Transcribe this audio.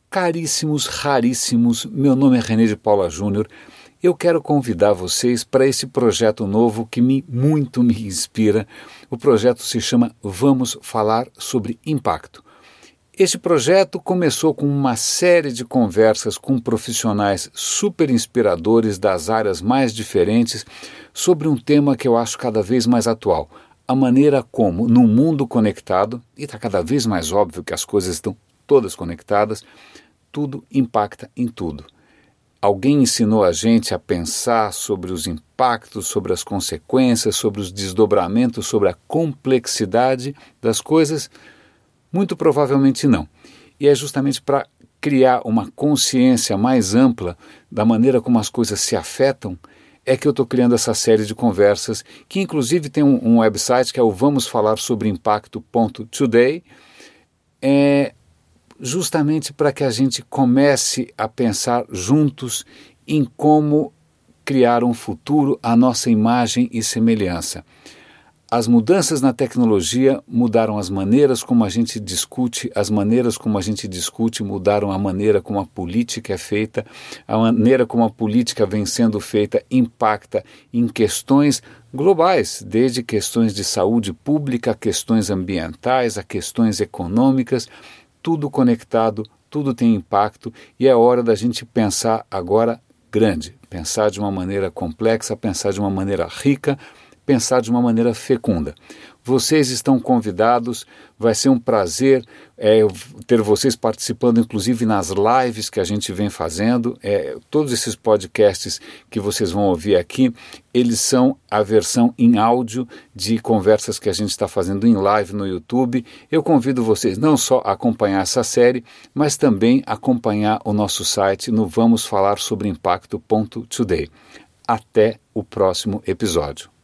Caríssimos, raríssimos, meu nome é René de Paula Júnior. Eu quero convidar vocês para esse projeto novo que muito me inspira. O projeto se chama Vamos Falar sobre Impacto. Este projeto começou com uma série de conversas com profissionais super inspiradores das áreas mais diferentes sobre um tema que eu acho cada vez mais atual. A maneira como, num mundo conectado, e está cada vez mais óbvio que as coisas estão todas conectadas, tudo impacta em tudo. Alguém ensinou a gente a pensar sobre os impactos, sobre as consequências, sobre os desdobramentos, sobre a complexidade das coisas? Muito provavelmente não. E é justamente para criar uma consciência mais ampla da maneira como as coisas se afetam é que eu estou criando essa série de conversas, que inclusive tem um website que é o vamosfalarsobreimpacto.today, justamente para que a gente comece a pensar juntos em como criar um futuro à nossa imagem e semelhança. As mudanças na tecnologia mudaram as maneiras como a gente discute, as maneiras como a gente discute mudaram a maneira como a política é feita, a maneira como a política vem sendo feita impacta em questões globais, desde questões de saúde pública, a questões ambientais, a questões econômicas, tudo conectado, tudo tem impacto e é hora da gente pensar agora grande, pensar de uma maneira complexa, pensar de uma maneira rica, pensar de uma maneira fecunda. Vocês estão convidados, vai ser um prazer ter vocês participando, inclusive nas lives que a gente vem fazendo. Todos esses podcasts que vocês vão ouvir aqui, eles são a versão em áudio de conversas que a gente está fazendo em live no YouTube. Eu convido vocês não só a acompanhar essa série, mas também acompanhar o nosso site no vamosfalarsobreimpacto.today. Até o próximo episódio.